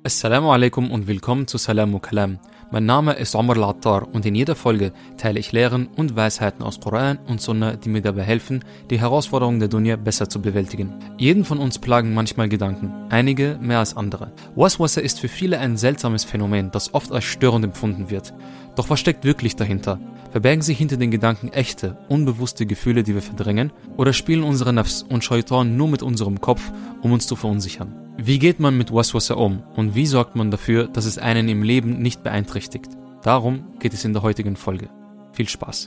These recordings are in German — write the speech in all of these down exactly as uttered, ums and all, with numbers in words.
Assalamu alaikum und willkommen zu Salamu Kalam. Mein Name ist Omar Al-Attar und in jeder Folge teile ich Lehren und Weisheiten aus Koran und Sunna, die mir dabei helfen, die Herausforderungen der Dunya besser zu bewältigen. Jeden von uns plagen manchmal Gedanken, einige mehr als andere. Waswasa ist für viele ein seltsames Phänomen, das oft als störend empfunden wird. Doch was steckt wirklich dahinter? Verbergen sich hinter den Gedanken echte, unbewusste Gefühle, die wir verdrängen? Oder spielen unsere Nafs und Shaitan nur mit unserem Kopf, um uns zu verunsichern? Wie geht man mit Waswasa um und wie sorgt man dafür, dass es einen im Leben nicht beeinträchtigt? Darum geht es in der heutigen Folge. Viel Spaß!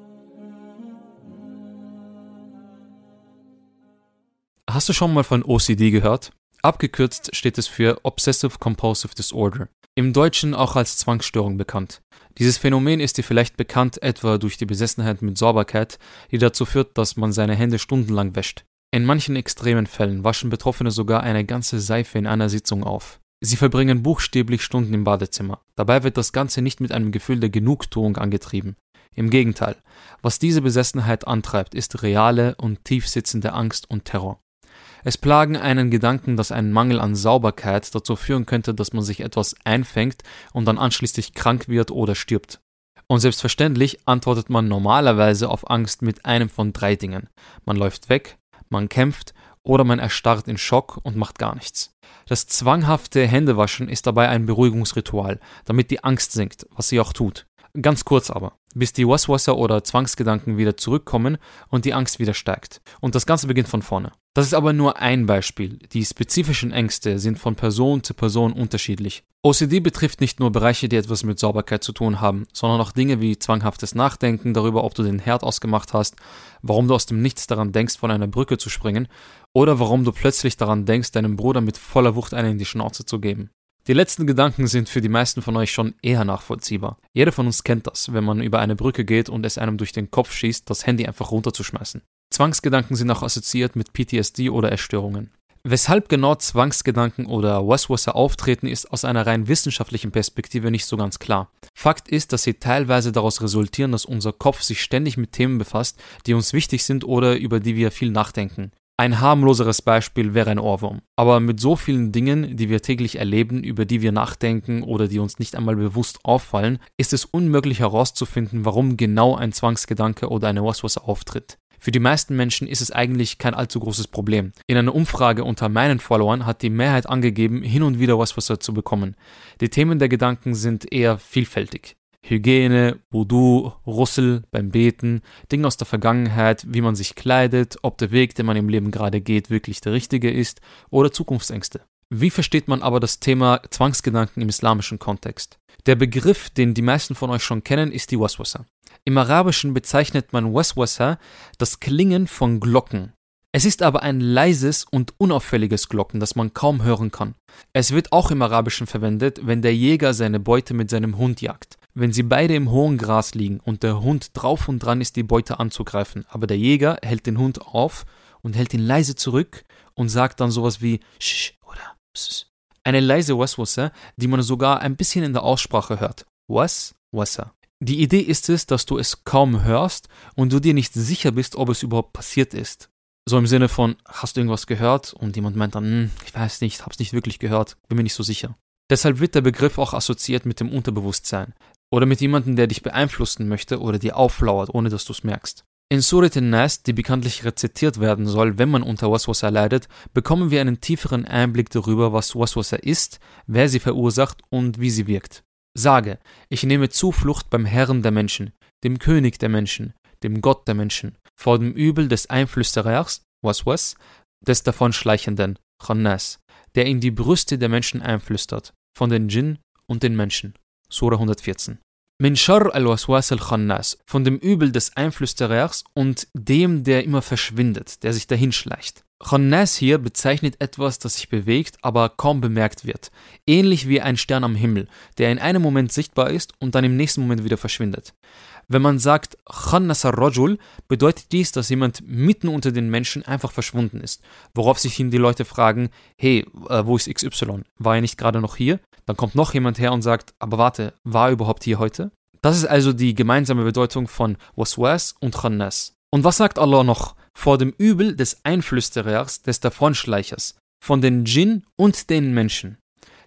Hast du schon mal von O C D gehört? Abgekürzt steht es für Obsessive Compulsive Disorder, im Deutschen auch als Zwangsstörung bekannt. Dieses Phänomen ist dir vielleicht bekannt etwa durch die Besessenheit mit Sauberkeit, die dazu führt, dass man seine Hände stundenlang wäscht. In manchen extremen Fällen waschen Betroffene sogar eine ganze Seife in einer Sitzung auf. Sie verbringen buchstäblich Stunden im Badezimmer. Dabei wird das Ganze nicht mit einem Gefühl der Genugtuung angetrieben. Im Gegenteil, was diese Besessenheit antreibt, ist reale und tief sitzende Angst und Terror. Es plagen einen Gedanken, dass ein Mangel an Sauberkeit dazu führen könnte, dass man sich etwas einfängt und dann anschließend krank wird oder stirbt. Und selbstverständlich antwortet man normalerweise auf Angst mit einem von drei Dingen. Man läuft weg, man kämpft oder man erstarrt in Schock und macht gar nichts. Das zwanghafte Händewaschen ist dabei ein Beruhigungsritual, damit die Angst sinkt, was sie auch tut. Ganz kurz aber, bis die Waswasa oder Zwangsgedanken wieder zurückkommen und die Angst wieder steigt. Und das Ganze beginnt von vorne. Das ist aber nur ein Beispiel. Die spezifischen Ängste sind von Person zu Person unterschiedlich. O C D betrifft nicht nur Bereiche, die etwas mit Sauberkeit zu tun haben, sondern auch Dinge wie zwanghaftes Nachdenken darüber, ob du den Herd ausgemacht hast, warum du aus dem Nichts daran denkst, von einer Brücke zu springen, oder warum du plötzlich daran denkst, deinem Bruder mit voller Wucht eine in die Schnauze zu geben. Die letzten Gedanken sind für die meisten von euch schon eher nachvollziehbar. Jeder von uns kennt das, wenn man über eine Brücke geht und es einem durch den Kopf schießt, das Handy einfach runterzuschmeißen. Zwangsgedanken sind auch assoziiert mit P T S D oder Essstörungen. Weshalb genau Zwangsgedanken oder Waswasa auftreten, ist aus einer rein wissenschaftlichen Perspektive nicht so ganz klar. Fakt ist, dass sie teilweise daraus resultieren, dass unser Kopf sich ständig mit Themen befasst, die uns wichtig sind oder über die wir viel nachdenken. Ein harmloseres Beispiel wäre ein Ohrwurm. Aber mit so vielen Dingen, die wir täglich erleben, über die wir nachdenken oder die uns nicht einmal bewusst auffallen, ist es unmöglich herauszufinden, warum genau ein Zwangsgedanke oder eine Waswasa auftritt. Für die meisten Menschen ist es eigentlich kein allzu großes Problem. In einer Umfrage unter meinen Followern hat die Mehrheit angegeben, hin und wieder Waswasa zu bekommen. Die Themen der Gedanken sind eher vielfältig. Hygiene, Wudu, Russel beim Beten, Dinge aus der Vergangenheit, wie man sich kleidet, ob der Weg, den man im Leben gerade geht, wirklich der richtige ist oder Zukunftsängste. Wie versteht man aber das Thema Zwangsgedanken im islamischen Kontext? Der Begriff, den die meisten von euch schon kennen, ist die Waswasa. Im Arabischen bezeichnet man Waswasa das Klingen von Glocken. Es ist aber ein leises und unauffälliges Glocken, das man kaum hören kann. Es wird auch im Arabischen verwendet, wenn der Jäger seine Beute mit seinem Hund jagt. Wenn sie beide im hohen Gras liegen und der Hund drauf und dran ist, die Beute anzugreifen, aber der Jäger hält den Hund auf und hält ihn leise zurück und sagt dann sowas wie Sch oder Ss. Eine leise Waswasa, die man sogar ein bisschen in der Aussprache hört. Waswasa. Die Idee ist es, dass du es kaum hörst und du dir nicht sicher bist, ob es überhaupt passiert ist. So im Sinne von, hast du irgendwas gehört? Und jemand meint dann, hm, ich weiß nicht, hab's nicht wirklich gehört, bin mir nicht so sicher. Deshalb wird der Begriff auch assoziiert mit dem Unterbewusstsein oder mit jemandem, der dich beeinflussen möchte oder dir auflauert, ohne dass du es merkst. In Surat An-Nas, die bekanntlich rezitiert werden soll, wenn man unter Waswasa leidet, bekommen wir einen tieferen Einblick darüber, was Waswasa ist, wer sie verursacht und wie sie wirkt. Sage, ich nehme Zuflucht beim Herrn der Menschen, dem König der Menschen, dem Gott der Menschen, vor dem Übel des Einflüsterers, Waswas, des Davonschleichenden, Khannas, der in die Brüste der Menschen einflüstert, von den Djinn und den Menschen. Surah hundertvierzehn. Min Sharr al-Waswas al-Khannas, von dem Übel des Einflüsterers und dem, der immer verschwindet, der sich dahinschleicht. Khannas hier bezeichnet etwas, das sich bewegt, aber kaum bemerkt wird. Ähnlich wie ein Stern am Himmel, der in einem Moment sichtbar ist und dann im nächsten Moment wieder verschwindet. Wenn man sagt Khannas ar-Rajul, bedeutet dies, dass jemand mitten unter den Menschen einfach verschwunden ist. Worauf sich hin die Leute fragen, hey, äh, wo ist X Y? War er nicht gerade noch hier? Dann kommt noch jemand her und sagt, aber warte, war er überhaupt hier heute? Das ist also die gemeinsame Bedeutung von Waswas und Khannas. Und was sagt Allah noch? Vor dem Übel des Einflüsterers, des Davonschleichers, von den Djinn und den Menschen.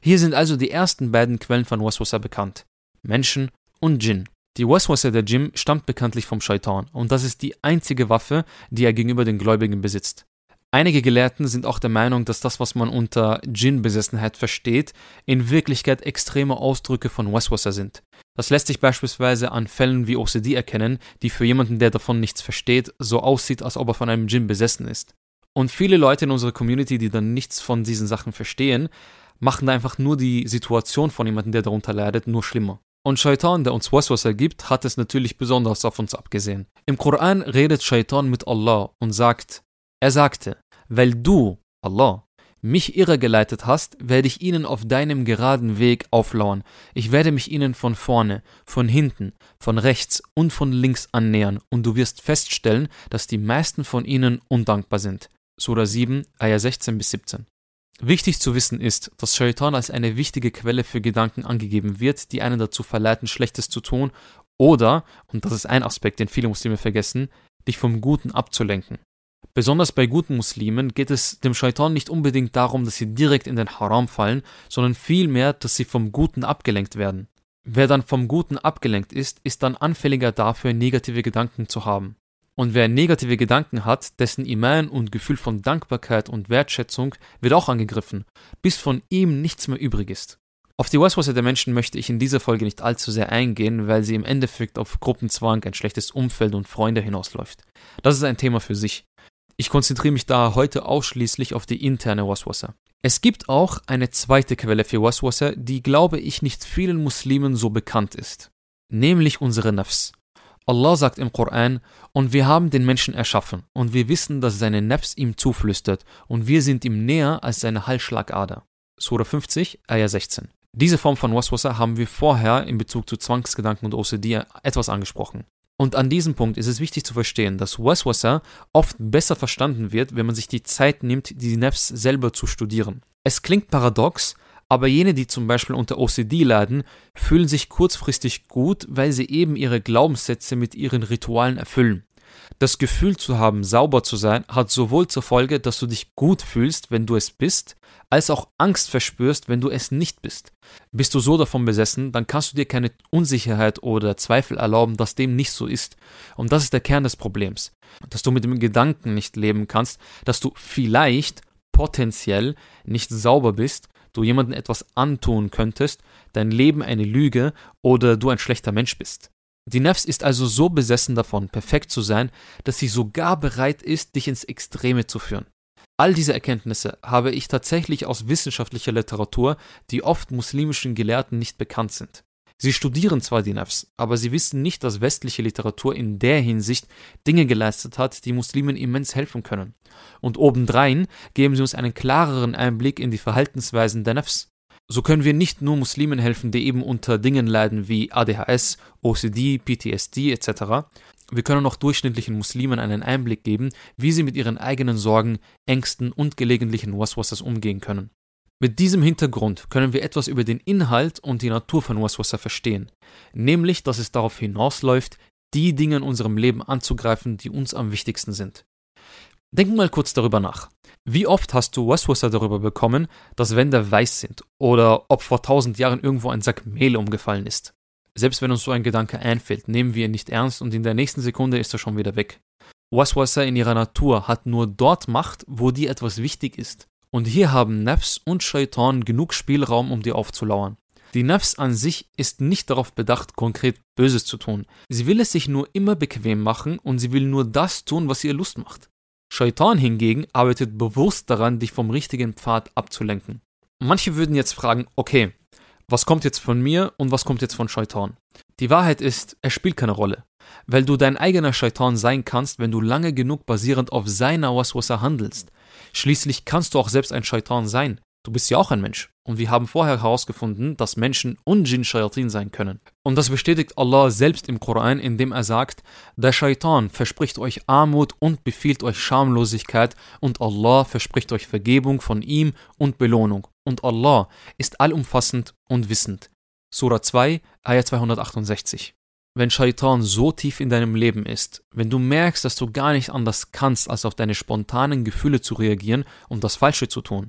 Hier sind also die ersten beiden Quellen von Waswasa bekannt: Menschen und Djinn. Die Waswasa der Djinn stammt bekanntlich vom Scheitan und das ist die einzige Waffe, die er gegenüber den Gläubigen besitzt. Einige Gelehrten sind auch der Meinung, dass das, was man unter Djinn-Besessenheit versteht, in Wirklichkeit extreme Ausdrücke von Waswasa sind. Das lässt sich beispielsweise an Fällen wie O C D erkennen, die für jemanden, der davon nichts versteht, so aussieht, als ob er von einem Djinn besessen ist. Und viele Leute in unserer Community, die dann nichts von diesen Sachen verstehen, machen da einfach nur die Situation von jemandem, der darunter leidet, nur schlimmer. Und Shaitan, der uns Waswasa gibt, hat es natürlich besonders auf uns abgesehen. Im Koran redet Shaitan mit Allah und sagt, er sagte, weil du, Allah, mich irregeleitet hast, werde ich ihnen auf deinem geraden Weg auflauern. Ich werde mich ihnen von vorne, von hinten, von rechts und von links annähern und du wirst feststellen, dass die meisten von ihnen undankbar sind. Sura sieben, Ayah sechzehn bis siebzehn. Wichtig zu wissen ist, dass Shaitan als eine wichtige Quelle für Gedanken angegeben wird, die einen dazu verleiten, Schlechtes zu tun oder, und das ist ein Aspekt, den viele Muslime vergessen, dich vom Guten abzulenken. Besonders bei guten Muslimen geht es dem Shaitan nicht unbedingt darum, dass sie direkt in den Haram fallen, sondern vielmehr, dass sie vom Guten abgelenkt werden. Wer dann vom Guten abgelenkt ist, ist dann anfälliger dafür, negative Gedanken zu haben. Und wer negative Gedanken hat, dessen Iman und Gefühl von Dankbarkeit und Wertschätzung wird auch angegriffen, bis von ihm nichts mehr übrig ist. Auf die Waswasa der Menschen möchte ich in dieser Folge nicht allzu sehr eingehen, weil sie im Endeffekt auf Gruppenzwang, ein schlechtes Umfeld und Freunde hinausläuft. Das ist ein Thema für sich. Ich konzentriere mich da heute ausschließlich auf die interne Waswasa. Es gibt auch eine zweite Quelle für Waswasa, die, glaube ich, nicht vielen Muslimen so bekannt ist, nämlich unsere Nafs. Allah sagt im Koran, und wir haben den Menschen erschaffen, und wir wissen, dass seine Nafs ihm zuflüstert, und wir sind ihm näher als seine Halsschlagader. Sura fünfzig, Ayah sechzehn. Diese Form von Waswasa haben wir vorher in Bezug zu Zwangsgedanken und O C D etwas angesprochen. Und an diesem Punkt ist es wichtig zu verstehen, dass Waswasa oft besser verstanden wird, wenn man sich die Zeit nimmt, die Nafs selber zu studieren. Es klingt paradox, aber jene, die zum Beispiel unter O C D leiden, fühlen sich kurzfristig gut, weil sie eben ihre Glaubenssätze mit ihren Ritualen erfüllen. Das Gefühl zu haben, sauber zu sein, hat sowohl zur Folge, dass du dich gut fühlst, wenn du es bist, als auch Angst verspürst, wenn du es nicht bist. Bist du so davon besessen, dann kannst du dir keine Unsicherheit oder Zweifel erlauben, dass dem nicht so ist. Und das ist der Kern des Problems. Dass du mit dem Gedanken nicht leben kannst, dass du vielleicht potenziell nicht sauber bist, du jemandem etwas antun könntest, dein Leben eine Lüge oder du ein schlechter Mensch bist. Die Nafs ist also so besessen davon, perfekt zu sein, dass sie sogar bereit ist, dich ins Extreme zu führen. All diese Erkenntnisse habe ich tatsächlich aus wissenschaftlicher Literatur, die oft muslimischen Gelehrten nicht bekannt sind. Sie studieren zwar die Nafs, aber sie wissen nicht, dass westliche Literatur in der Hinsicht Dinge geleistet hat, die Muslimen immens helfen können. Und obendrein geben sie uns einen klareren Einblick in die Verhaltensweisen der Nafs. So können wir nicht nur Muslimen helfen, die eben unter Dingen leiden wie A D H S, O C D, P T S D et cetera. Wir können auch durchschnittlichen Muslimen einen Einblick geben, wie sie mit ihren eigenen Sorgen, Ängsten und gelegentlichen Waswasas umgehen können. Mit diesem Hintergrund können wir etwas über den Inhalt und die Natur von Waswasa verstehen, nämlich, dass es darauf hinausläuft, die Dinge in unserem Leben anzugreifen, die uns am wichtigsten sind. Denk mal kurz darüber nach. Wie oft hast du Waswasa darüber bekommen, dass Wände weiß sind oder ob vor tausend Jahren irgendwo ein Sack Mehl umgefallen ist? Selbst wenn uns so ein Gedanke einfällt, nehmen wir ihn nicht ernst und in der nächsten Sekunde ist er schon wieder weg. Waswasa in ihrer Natur hat nur dort Macht, wo dir etwas wichtig ist. Und hier haben Nafs und Shaitan genug Spielraum, um dir aufzulauern. Die Nafs an sich ist nicht darauf bedacht, konkret Böses zu tun. Sie will es sich nur immer bequem machen und sie will nur das tun, was ihr Lust macht. Shaitan hingegen arbeitet bewusst daran, dich vom richtigen Pfad abzulenken. Manche würden jetzt fragen, okay, was kommt jetzt von mir und was kommt jetzt von Shaitan? Die Wahrheit ist, es spielt keine Rolle, weil du dein eigener Shaitan sein kannst, wenn du lange genug basierend auf seiner Waswasa handelst. Schließlich kannst du auch selbst ein Shaitan sein. Du bist ja auch ein Mensch. Und wir haben vorher herausgefunden, dass Menschen und Djinn Shayatin sein können. Und das bestätigt Allah selbst im Koran, indem er sagt, der Shaitan verspricht euch Armut und befiehlt euch Schamlosigkeit und Allah verspricht euch Vergebung von ihm und Belohnung. Und Allah ist allumfassend und wissend. Sura zwei, Ayah zweihundertachtundsechzig. Wenn Shaitan so tief in deinem Leben ist, wenn du merkst, dass du gar nicht anders kannst, als auf deine spontanen Gefühle zu reagieren und das Falsche zu tun,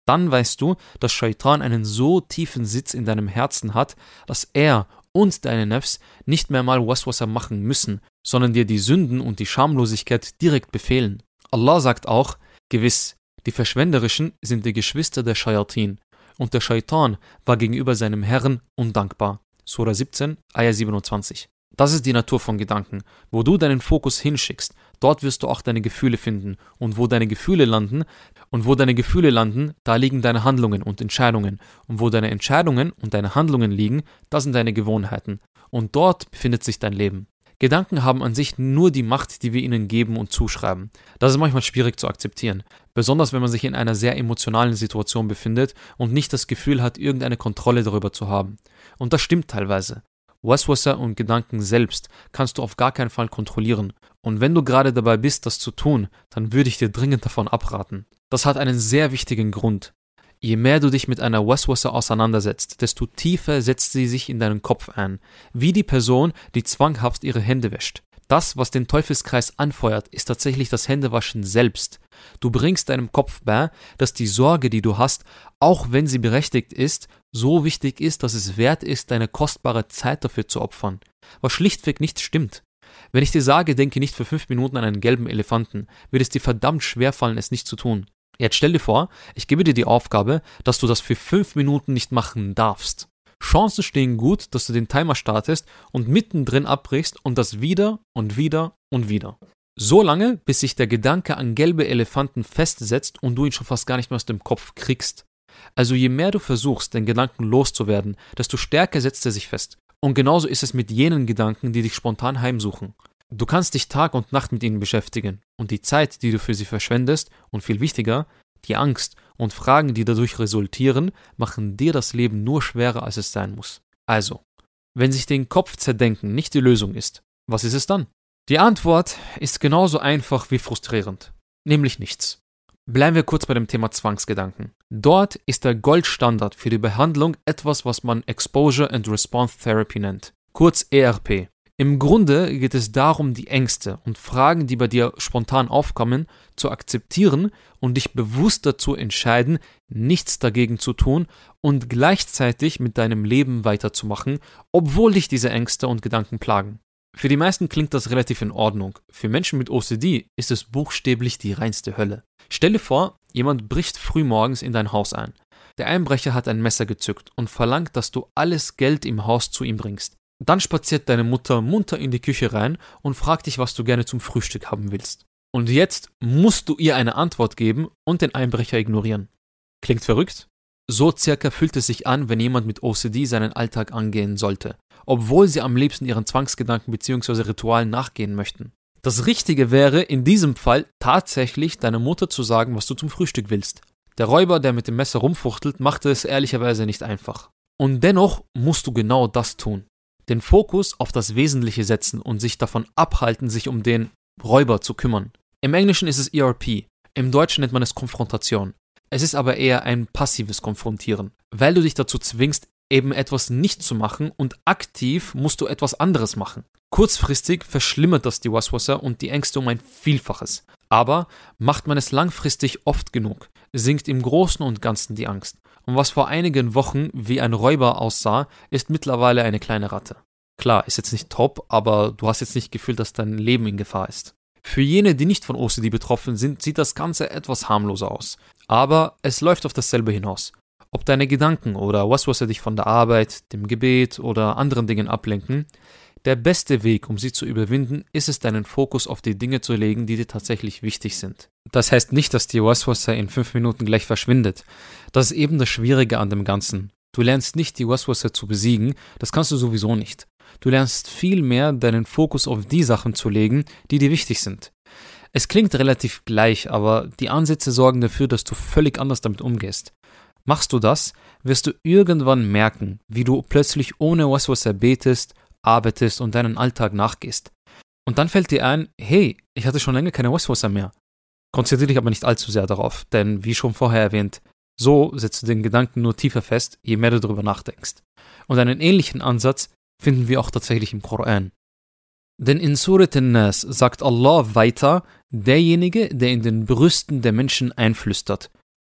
dann weißt du, dass Shaitan einen so tiefen Sitz in deinem Herzen hat, dass er und deine Nafs nicht mehr mal Waswasa machen müssen, sondern dir die Sünden und die Schamlosigkeit direkt befehlen. Allah sagt auch, gewiss, die Verschwenderischen sind die Geschwister der Shayatin und der Shaitan war gegenüber seinem Herrn undankbar. Sura siebzehn, Ayah siebenundzwanzig. Das ist die Natur von Gedanken. Wo du deinen Fokus hinschickst, dort wirst du auch deine Gefühle finden. Und wo deine Gefühle landen, und wo deine Gefühle landen, da liegen deine Handlungen und Entscheidungen. Und wo deine Entscheidungen und deine Handlungen liegen, das sind deine Gewohnheiten. Und dort befindet sich dein Leben. Gedanken haben an sich nur die Macht, die wir ihnen geben und zuschreiben. Das ist manchmal schwierig zu akzeptieren. Besonders wenn man sich in einer sehr emotionalen Situation befindet und nicht das Gefühl hat, irgendeine Kontrolle darüber zu haben. Und das stimmt teilweise. Waswasa und Gedanken selbst kannst du auf gar keinen Fall kontrollieren. Und wenn du gerade dabei bist, das zu tun, dann würde ich dir dringend davon abraten. Das hat einen sehr wichtigen Grund. Je mehr du dich mit einer Waswasa auseinandersetzt, desto tiefer setzt sie sich in deinen Kopf ein. Wie die Person, die zwanghaft ihre Hände wäscht. Das, was den Teufelskreis anfeuert, ist tatsächlich das Händewaschen selbst. Du bringst deinem Kopf bei, dass die Sorge, die du hast, auch wenn sie berechtigt ist, so wichtig ist, dass es wert ist, deine kostbare Zeit dafür zu opfern. Was schlichtweg nicht stimmt. Wenn ich dir sage, denke nicht für fünf Minuten an einen gelben Elefanten, wird es dir verdammt schwer fallen, es nicht zu tun. Jetzt stell dir vor, ich gebe dir die Aufgabe, dass du das für fünf Minuten nicht machen darfst. Chancen stehen gut, dass du den Timer startest und mittendrin abbrichst und das wieder und wieder und wieder. So lange, bis sich der Gedanke an gelbe Elefanten festsetzt und du ihn schon fast gar nicht mehr aus dem Kopf kriegst. Also je mehr du versuchst, den Gedanken loszuwerden, desto stärker setzt er sich fest. Und genauso ist es mit jenen Gedanken, die dich spontan heimsuchen. Du kannst dich Tag und Nacht mit ihnen beschäftigen und die Zeit, die du für sie verschwendest und viel wichtiger, die Angst und Fragen, die dadurch resultieren, machen dir das Leben nur schwerer, als es sein muss. Also, wenn sich den Kopf zerdenken nicht die Lösung ist, was ist es dann? Die Antwort ist genauso einfach wie frustrierend, nämlich nichts. Bleiben wir kurz bei dem Thema Zwangsgedanken. Dort ist der Goldstandard für die Behandlung etwas, was man Exposure and Response Therapy nennt, kurz E R P. Im Grunde geht es darum, die Ängste und Fragen, die bei dir spontan aufkommen, zu akzeptieren und dich bewusst dazu entscheiden, nichts dagegen zu tun und gleichzeitig mit deinem Leben weiterzumachen, obwohl dich diese Ängste und Gedanken plagen. Für die meisten klingt das relativ in Ordnung. Für Menschen mit O C D ist es buchstäblich die reinste Hölle. Stell dir vor, jemand bricht frühmorgens in dein Haus ein. Der Einbrecher hat ein Messer gezückt und verlangt, dass du alles Geld im Haus zu ihm bringst. Dann spaziert deine Mutter munter in die Küche rein und fragt dich, was du gerne zum Frühstück haben willst. Und jetzt musst du ihr eine Antwort geben und den Einbrecher ignorieren. Klingt verrückt? So circa fühlt es sich an, wenn jemand mit O C D seinen Alltag angehen sollte, obwohl sie am liebsten ihren Zwangsgedanken bzw. Ritualen nachgehen möchten. Das Richtige wäre, in diesem Fall tatsächlich deiner Mutter zu sagen, was du zum Frühstück willst. Der Räuber, der mit dem Messer rumfuchtelt, machte es ehrlicherweise nicht einfach. Und dennoch musst du genau das tun. Den Fokus auf das Wesentliche setzen und sich davon abhalten, sich um den Räuber zu kümmern. Im Englischen ist es E R P, im Deutschen nennt man es Konfrontation. Es ist aber eher ein passives Konfrontieren, weil du dich dazu zwingst, eben etwas nicht zu machen und aktiv musst du etwas anderes machen. Kurzfristig verschlimmert das die Waswasa und die Ängste um ein Vielfaches. Aber macht man es langfristig oft genug, sinkt im Großen und Ganzen die Angst. Und was vor einigen Wochen wie ein Räuber aussah, ist mittlerweile eine kleine Ratte. Klar, ist jetzt nicht top, aber du hast jetzt nicht gefühlt, dass dein Leben in Gefahr ist. Für jene, die nicht von O C D betroffen sind, sieht das Ganze etwas harmloser aus. Aber es läuft auf dasselbe hinaus. Ob deine Gedanken oder Waswasa dich von der Arbeit, dem Gebet oder anderen Dingen ablenken, der beste Weg, um sie zu überwinden, ist es, deinen Fokus auf die Dinge zu legen, die dir tatsächlich wichtig sind. Das heißt nicht, dass die Waswasa in fünf Minuten gleich verschwindet. Das ist eben das Schwierige an dem Ganzen. Du lernst nicht, die Waswasa zu besiegen, das kannst du sowieso nicht. Du lernst vielmehr, deinen Fokus auf die Sachen zu legen, die dir wichtig sind. Es klingt relativ gleich, aber die Ansätze sorgen dafür, dass du völlig anders damit umgehst. Machst du das, wirst du irgendwann merken, wie du plötzlich ohne Waswasa betest, arbeitest und deinen Alltag nachgehst. Und dann fällt dir ein, hey, ich hatte schon länger keine Waswasa mehr. Konzentriere dich aber nicht allzu sehr darauf, denn wie schon vorher erwähnt, so setzt du den Gedanken nur tiefer fest, je mehr du darüber nachdenkst. Und einen ähnlichen Ansatz finden wir auch tatsächlich im Koran. Denn in Surat An-Nas sagt Allah weiter, derjenige, der in den Brüsten der Menschen einflüstert.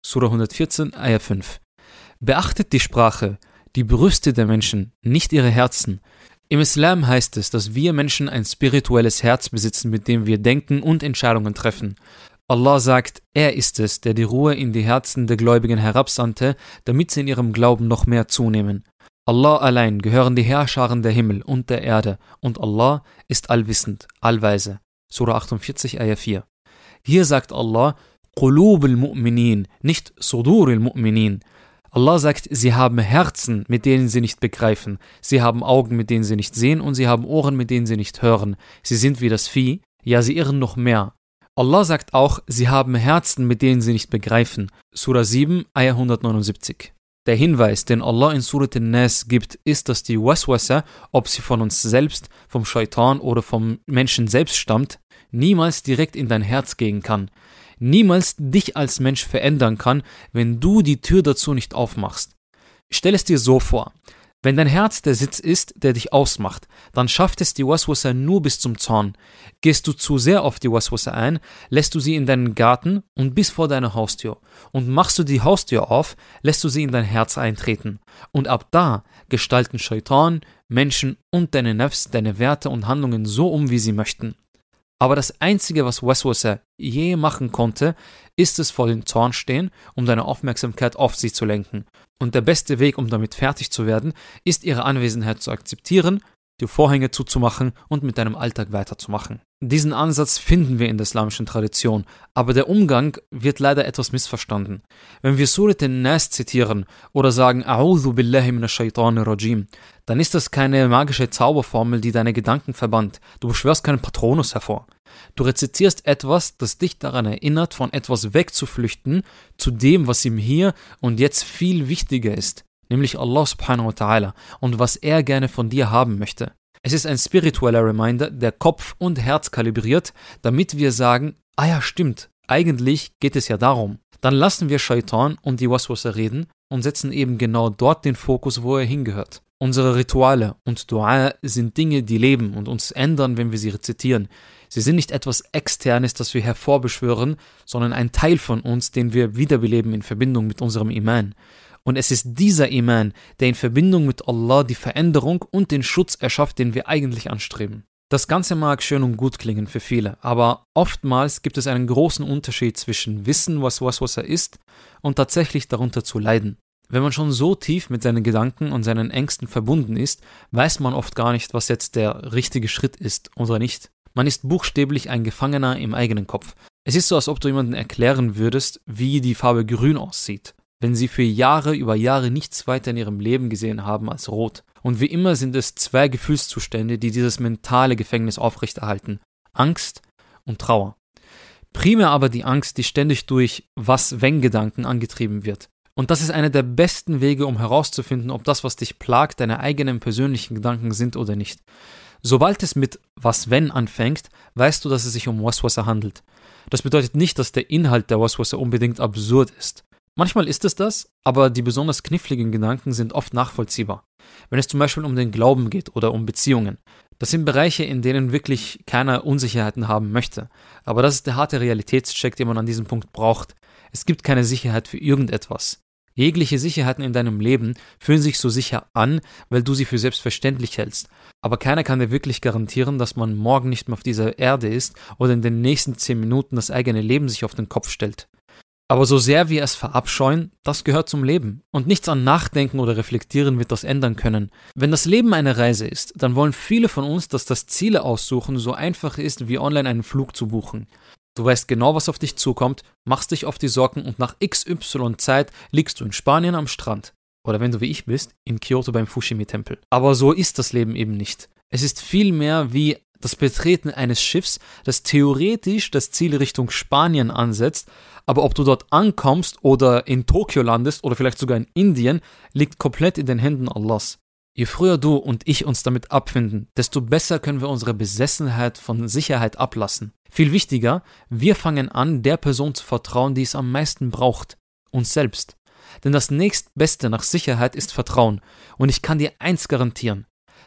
Surah hundertvierzehn, Ayah fünf. Beachtet die Sprache, die Brüste der Menschen, nicht ihre Herzen. Im Islam heißt es, dass wir Menschen ein spirituelles Herz besitzen, mit dem wir denken und Entscheidungen treffen. Allah sagt, er ist es, der die Ruhe in die Herzen der Gläubigen herabsandte, damit sie in ihrem Glauben noch mehr zunehmen. Allah allein gehören die Herrscharen der Himmel und der Erde und Allah ist allwissend, allweise. Surah achtundvierzig, Ayah vier. Hier sagt Allah, Qulubul Mu'minin, nicht Sudurul Mu'minin. Allah sagt, sie haben Herzen, mit denen sie nicht begreifen, sie haben Augen, mit denen sie nicht sehen und sie haben Ohren, mit denen sie nicht hören. Sie sind wie das Vieh, ja, sie irren noch mehr. Allah sagt auch, sie haben Herzen, mit denen sie nicht begreifen. Surah sieben, Ayah hundertneunundsiebzig. Der Hinweis, den Allah in Surat An-Nas gibt, ist, dass die Waswasa, ob sie von uns selbst, vom Shaitan oder vom Menschen selbst stammt, niemals direkt in dein Herz gehen kann. Niemals dich als Mensch verändern kann, wenn du die Tür dazu nicht aufmachst. Stell es dir so vor, wenn dein Herz der Sitz ist, der dich ausmacht, dann schafft es die Waswasa nur bis zum Zorn. Gehst du zu sehr auf die Waswasa ein, lässt du sie in deinen Garten und bis vor deine Haustür. Und machst du die Haustür auf, lässt du sie in dein Herz eintreten. Und ab da gestalten Shaitan, Menschen und deine Nafs deine Werte und Handlungen so um, wie sie möchten. Aber das Einzige, was Waswasa je machen konnte, ist es vor dem Zorn stehen, um deine Aufmerksamkeit auf sie zu lenken. Und der beste Weg, um damit fertig zu werden, ist ihre Anwesenheit zu akzeptieren, die Vorhänge zuzumachen und mit deinem Alltag weiterzumachen. Diesen Ansatz finden wir in der islamischen Tradition, aber der Umgang wird leider etwas missverstanden. Wenn wir Surat An-Nas zitieren oder sagen A'udhu billahi minash shaitanir rajim, dann ist das keine magische Zauberformel, die deine Gedanken verbannt. Du beschwörst keinen Patronus hervor. Du rezitierst etwas, das dich daran erinnert, von etwas wegzuflüchten zu dem, was ihm hier und jetzt viel wichtiger ist, nämlich Allah subhanahu wa ta'ala und was er gerne von dir haben möchte. Es ist ein spiritueller Reminder, der Kopf und Herz kalibriert, damit wir sagen, ah ja, stimmt, eigentlich geht es ja darum. Dann lassen wir Shaitan und die Waswasa reden und setzen eben genau dort den Fokus, wo er hingehört. Unsere Rituale und Dua sind Dinge, die leben und uns ändern, wenn wir sie rezitieren. Sie sind nicht etwas Externes, das wir hervorbeschwören, sondern ein Teil von uns, den wir wiederbeleben in Verbindung mit unserem Iman. Und es ist dieser Iman, der in Verbindung mit Allah die Veränderung und den Schutz erschafft, den wir eigentlich anstreben. Das Ganze mag schön und gut klingen für viele, aber oftmals gibt es einen großen Unterschied zwischen Wissen, was Waswasa ist, und tatsächlich darunter zu leiden. Wenn man schon so tief mit seinen Gedanken und seinen Ängsten verbunden ist, weiß man oft gar nicht, was jetzt der richtige Schritt ist oder nicht. Man ist buchstäblich ein Gefangener im eigenen Kopf. Es ist so, als ob du jemandem erklären würdest, wie die Farbe grün aussieht, wenn sie für Jahre über Jahre nichts weiter in ihrem Leben gesehen haben als rot. Und wie immer sind es zwei Gefühlszustände, die dieses mentale Gefängnis aufrechterhalten: Angst und Trauer. Primär aber die Angst, die ständig durch Was-Wenn-Gedanken angetrieben wird. Und das ist einer der besten Wege, um herauszufinden, ob das, was dich plagt, deine eigenen persönlichen Gedanken sind oder nicht. Sobald es mit Was-Wenn anfängt, weißt du, dass es sich um Waswasa handelt. Das bedeutet nicht, dass der Inhalt der Waswasa unbedingt absurd ist. Manchmal ist es das, aber die besonders kniffligen Gedanken sind oft nachvollziehbar. Wenn es zum Beispiel um den Glauben geht oder um Beziehungen. Das sind Bereiche, in denen wirklich keiner Unsicherheiten haben möchte. Aber das ist der harte Realitätscheck, den man an diesem Punkt braucht. Es gibt keine Sicherheit für irgendetwas. Jegliche Sicherheiten in deinem Leben fühlen sich so sicher an, weil du sie für selbstverständlich hältst. Aber keiner kann dir wirklich garantieren, dass man morgen nicht mehr auf dieser Erde ist oder in den nächsten zehn Minuten das eigene Leben sich auf den Kopf stellt. Aber so sehr wir es verabscheuen, das gehört zum Leben. Und nichts an Nachdenken oder Reflektieren wird das ändern können. Wenn das Leben eine Reise ist, dann wollen viele von uns, dass das Ziele aussuchen so einfach ist, wie online einen Flug zu buchen. Du weißt genau, was auf dich zukommt, machst dich auf die Socken und nach X Y Zeit liegst du in Spanien am Strand. Oder wenn du wie ich bist, in Kyoto beim Fushimi-Tempel. Aber so ist das Leben eben nicht. Es ist vielmehr wie das Betreten eines Schiffs, das theoretisch das Ziel Richtung Spanien ansetzt, aber ob du dort ankommst oder in Tokio landest oder vielleicht sogar in Indien, liegt komplett in den Händen Allahs. Je früher du und ich uns damit abfinden, desto besser können wir unsere Besessenheit von Sicherheit ablassen. Viel wichtiger, wir fangen an, der Person zu vertrauen, die es am meisten braucht, uns selbst. Denn das nächstbeste nach Sicherheit ist Vertrauen. Und ich kann dir eins garantieren: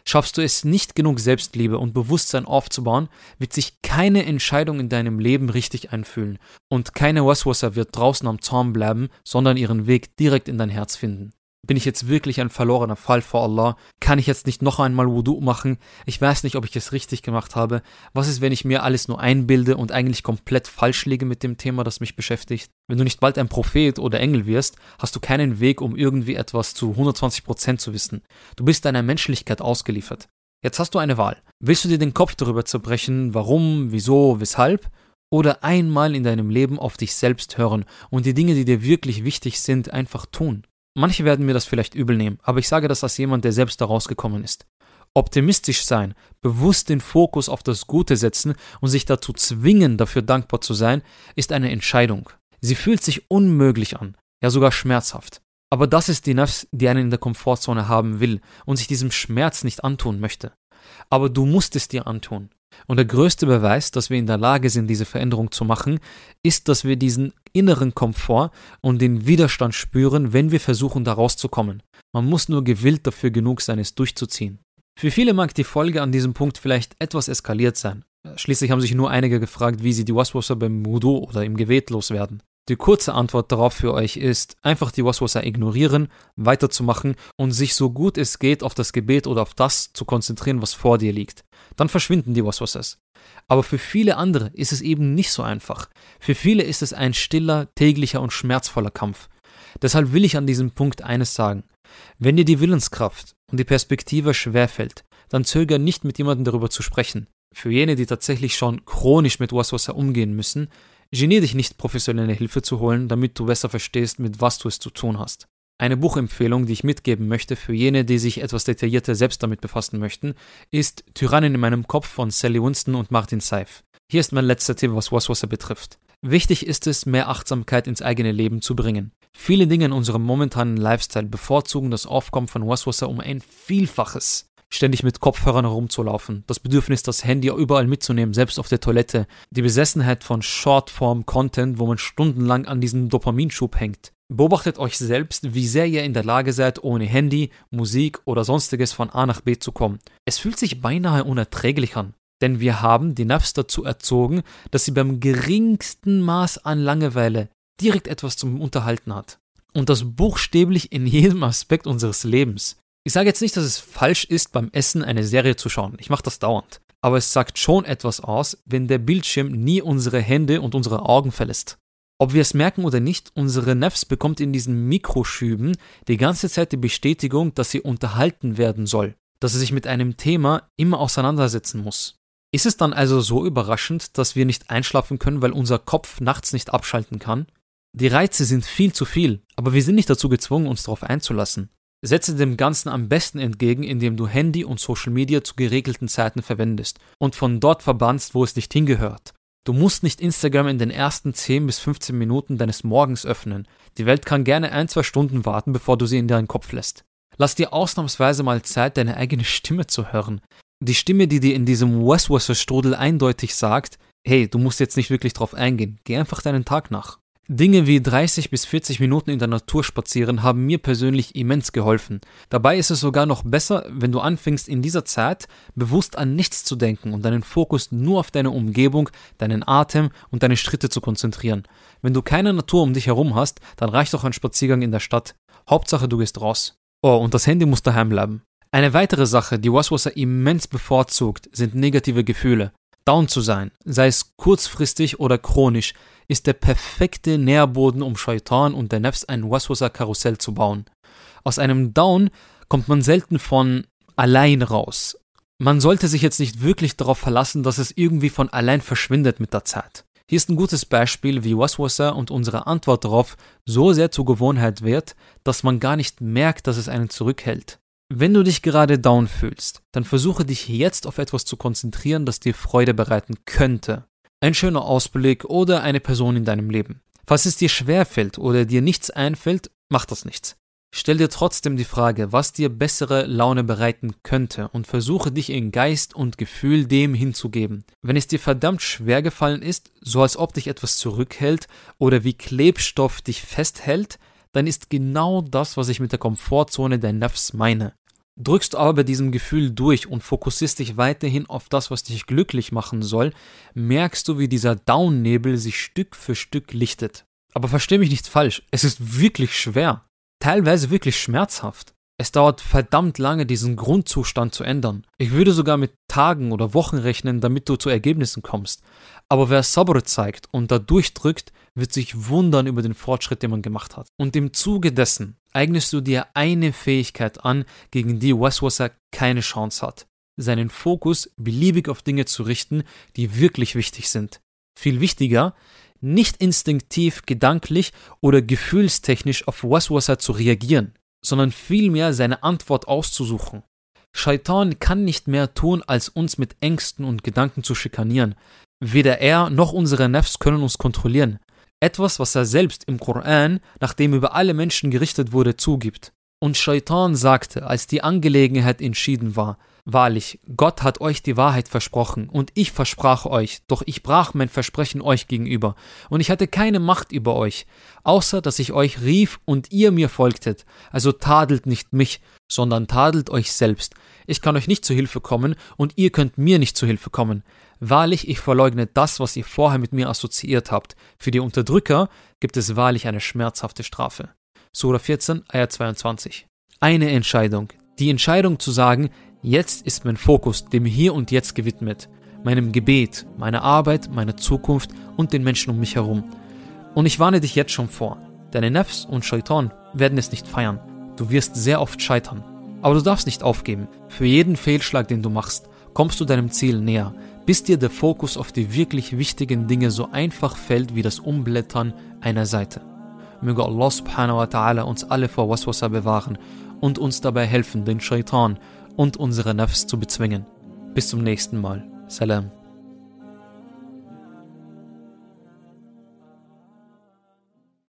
Schaffst du es nicht genug Selbstliebe und Bewusstsein aufzubauen, wird sich keine Entscheidung in deinem Leben richtig anfühlen und keine Waswasa wird draußen am Zaun bleiben, sondern ihren Weg direkt in dein Herz finden. Bin ich jetzt wirklich ein verlorener Fall vor Allah? Kann ich jetzt nicht noch einmal Wudu machen? Ich weiß nicht, ob ich es richtig gemacht habe. Was ist, wenn ich mir alles nur einbilde und eigentlich komplett falsch liege mit dem Thema, das mich beschäftigt? Wenn du nicht bald ein Prophet oder Engel wirst, hast du keinen Weg, um irgendwie etwas zu hundertzwanzig Prozent zu wissen. Du bist deiner Menschlichkeit ausgeliefert. Jetzt hast du eine Wahl. Willst du dir den Kopf darüber zerbrechen, warum, wieso, weshalb? Oder einmal in deinem Leben auf dich selbst hören und die Dinge, die dir wirklich wichtig sind, einfach tun? Manche werden mir das vielleicht übel nehmen, aber ich sage das als jemand, der selbst da rausgekommen ist. Optimistisch sein, bewusst den Fokus auf das Gute setzen und sich dazu zwingen, dafür dankbar zu sein, ist eine Entscheidung. Sie fühlt sich unmöglich an, ja sogar schmerzhaft. Aber das ist die Nafs, die einen in der Komfortzone haben will und sich diesem Schmerz nicht antun möchte. Aber du musst es dir antun. Und der größte Beweis, dass wir in der Lage sind, diese Veränderung zu machen, ist, dass wir diesen inneren Komfort und den Widerstand spüren, wenn wir versuchen, da rauszukommen. Man muss nur gewillt dafür genug sein, es durchzuziehen. Für viele mag die Folge an diesem Punkt vielleicht etwas eskaliert sein. Schließlich haben sich nur einige gefragt, wie sie die Waswasa beim Wudu oder im Gebet loswerden. Die kurze Antwort darauf für euch ist, einfach die Waswasa ignorieren, weiterzumachen und sich so gut es geht auf das Gebet oder auf das zu konzentrieren, was vor dir liegt. Dann verschwinden die Waswasas. Aber für viele andere ist es eben nicht so einfach. Für viele ist es ein stiller, täglicher und schmerzvoller Kampf. Deshalb will ich an diesem Punkt eines sagen. Wenn dir die Willenskraft und die Perspektive schwerfällt, dann zöger nicht mit jemandem darüber zu sprechen. Für jene, die tatsächlich schon chronisch mit Waswasa umgehen müssen, genier dich nicht, professionelle Hilfe zu holen, damit du besser verstehst, mit was du es zu tun hast. Eine Buchempfehlung, die ich mitgeben möchte für jene, die sich etwas detaillierter selbst damit befassen möchten, ist Tyrannen in meinem Kopf von Sally Winston und Martin Seif. Hier ist mein letzter Tipp, was Waswasa betrifft. Wichtig ist es, mehr Achtsamkeit ins eigene Leben zu bringen. Viele Dinge in unserem momentanen Lifestyle bevorzugen das Aufkommen von Waswasa um ein Vielfaches. Ständig mit Kopfhörern herumzulaufen, das Bedürfnis, das Handy überall mitzunehmen, selbst auf der Toilette, die Besessenheit von Shortform-Content, wo man stundenlang an diesem Dopaminschub hängt. Beobachtet euch selbst, wie sehr ihr in der Lage seid, ohne Handy, Musik oder sonstiges von A nach B zu kommen. Es fühlt sich beinahe unerträglich an, denn wir haben die Nafs dazu erzogen, dass sie beim geringsten Maß an Langeweile direkt etwas zum Unterhalten hat. Und das buchstäblich in jedem Aspekt unseres Lebens. Ich sage jetzt nicht, dass es falsch ist, beim Essen eine Serie zu schauen. Ich mache das dauernd. Aber es sagt schon etwas aus, wenn der Bildschirm nie unsere Hände und unsere Augen verlässt. Ob wir es merken oder nicht, unsere Nafs bekommt in diesen Mikroschüben die ganze Zeit die Bestätigung, dass sie unterhalten werden soll, dass sie sich mit einem Thema immer auseinandersetzen muss. Ist es dann also so überraschend, dass wir nicht einschlafen können, weil unser Kopf nachts nicht abschalten kann? Die Reize sind viel zu viel, aber wir sind nicht dazu gezwungen, uns darauf einzulassen. Setze dem Ganzen am besten entgegen, indem du Handy und Social Media zu geregelten Zeiten verwendest und von dort verbannst, wo es nicht hingehört. Du musst nicht Instagram in den ersten zehn bis fünfzehn Minuten deines Morgens öffnen. Die Welt kann gerne ein, zwei Stunden warten, bevor du sie in deinen Kopf lässt. Lass dir ausnahmsweise mal Zeit, deine eigene Stimme zu hören. Die Stimme, die dir in diesem Waswasa-Strudel eindeutig sagt, hey, du musst jetzt nicht wirklich drauf eingehen, geh einfach deinen Tag nach. Dinge wie dreißig bis vierzig Minuten in der Natur spazieren haben mir persönlich immens geholfen. Dabei ist es sogar noch besser, wenn du anfängst in dieser Zeit bewusst an nichts zu denken und deinen Fokus nur auf deine Umgebung, deinen Atem und deine Schritte zu konzentrieren. Wenn du keine Natur um dich herum hast, dann reicht auch ein Spaziergang in der Stadt. Hauptsache du gehst raus. Oh, und das Handy muss daheim bleiben. Eine weitere Sache, die Waswasa immens bevorzugt, sind negative Gefühle. Down zu sein, sei es kurzfristig oder chronisch, ist der perfekte Nährboden, um Shaitan und der Nafs ein Waswasa-Karussell zu bauen. Aus einem Down kommt man selten von allein raus. Man sollte sich jetzt nicht wirklich darauf verlassen, dass es irgendwie von allein verschwindet mit der Zeit. Hier ist ein gutes Beispiel, wie Waswasa und unsere Antwort darauf so sehr zur Gewohnheit wird, dass man gar nicht merkt, dass es einen zurückhält. Wenn du dich gerade down fühlst, dann versuche dich jetzt auf etwas zu konzentrieren, das dir Freude bereiten könnte. Ein schöner Ausblick oder eine Person in deinem Leben. Falls es dir schwerfällt oder dir nichts einfällt, mach das nichts. Stell dir trotzdem die Frage, was dir bessere Laune bereiten könnte und versuche dich in Geist und Gefühl dem hinzugeben. Wenn es dir verdammt schwer gefallen ist, so als ob dich etwas zurückhält oder wie Klebstoff dich festhält, dann ist genau das, was ich mit der Komfortzone der Nafs meine. Drückst du aber bei diesem Gefühl durch und fokussierst dich weiterhin auf das, was dich glücklich machen soll, merkst du, wie dieser Daunennebel sich Stück für Stück lichtet. Aber versteh mich nicht falsch, es ist wirklich schwer, teilweise wirklich schmerzhaft. Es dauert verdammt lange, diesen Grundzustand zu ändern. Ich würde sogar mit Tagen oder Wochen rechnen, damit du zu Ergebnissen kommst. Aber wer Sabr zeigt und da durchdrückt, wird sich wundern über den Fortschritt, den man gemacht hat. Und im Zuge dessen eignest du dir eine Fähigkeit an, gegen die Waswasa keine Chance hat. Seinen Fokus beliebig auf Dinge zu richten, die wirklich wichtig sind. Viel wichtiger, nicht instinktiv, gedanklich oder gefühlstechnisch auf Waswasa zu reagieren, sondern vielmehr seine Antwort auszusuchen. Shaitan kann nicht mehr tun, als uns mit Ängsten und Gedanken zu schikanieren. Weder er noch unsere Nafs können uns kontrollieren. Etwas, was er selbst im Koran, nachdem über alle Menschen gerichtet wurde, zugibt. Und Shaitan sagte, als die Angelegenheit entschieden war: Wahrlich, Gott hat euch die Wahrheit versprochen und ich versprach euch, doch ich brach mein Versprechen euch gegenüber und ich hatte keine Macht über euch, außer dass ich euch rief und ihr mir folgtet. Also tadelt nicht mich, sondern tadelt euch selbst. Ich kann euch nicht zu Hilfe kommen und ihr könnt mir nicht zu Hilfe kommen. Wahrlich, ich verleugne das, was ihr vorher mit mir assoziiert habt. Für die Unterdrücker gibt es wahrlich eine schmerzhafte Strafe. Sura vierzehn, Ayat zweiundzwanzig. Eine Entscheidung. Die Entscheidung zu sagen: Jetzt ist mein Fokus dem Hier und Jetzt gewidmet, meinem Gebet, meiner Arbeit, meiner Zukunft und den Menschen um mich herum. Und ich warne dich jetzt schon vor, deine Nafs und Shaitan werden es nicht feiern. Du wirst sehr oft scheitern. Aber du darfst nicht aufgeben. Für jeden Fehlschlag, den du machst, kommst du deinem Ziel näher, bis dir der Fokus auf die wirklich wichtigen Dinge so einfach fällt wie das Umblättern einer Seite. Möge Allah subhanahu wa ta'ala uns alle vor Waswasa bewahren und uns dabei helfen, den Shaitan und unsere Nafs zu bezwingen. Bis zum nächsten Mal. Salam.